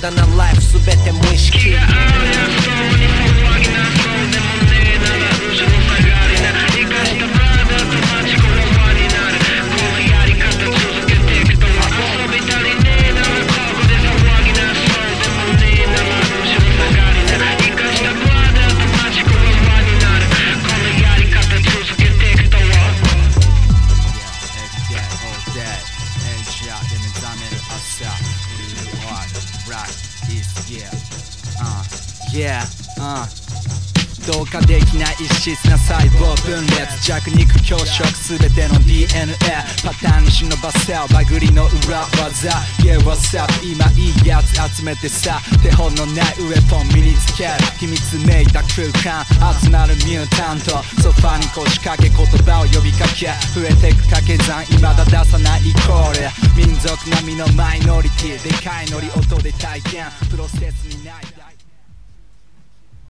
ダなライフすべて無意識同化できない異質な細胞分裂弱肉強食すべての DNA パターンに忍ばせバグりの裏技 Yeah what's up 今いいやつ集めてさ手本のないウェポン身につける秘密めいた空間集まるミュータントソファに腰掛け言葉を呼びかけ増えてく掛け算未だ出さないイコール民族並みのマイノリティでかいノリ音で体現プロセスにない